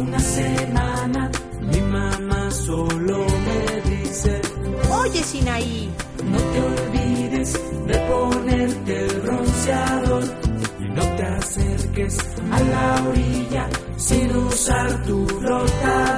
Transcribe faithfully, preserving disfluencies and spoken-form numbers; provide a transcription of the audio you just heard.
una semana mi mamá solo me dice: Oye, Sinaí, no te olvides de ponerte el bronceador y no te acerques a la orilla sin usar tu flotador.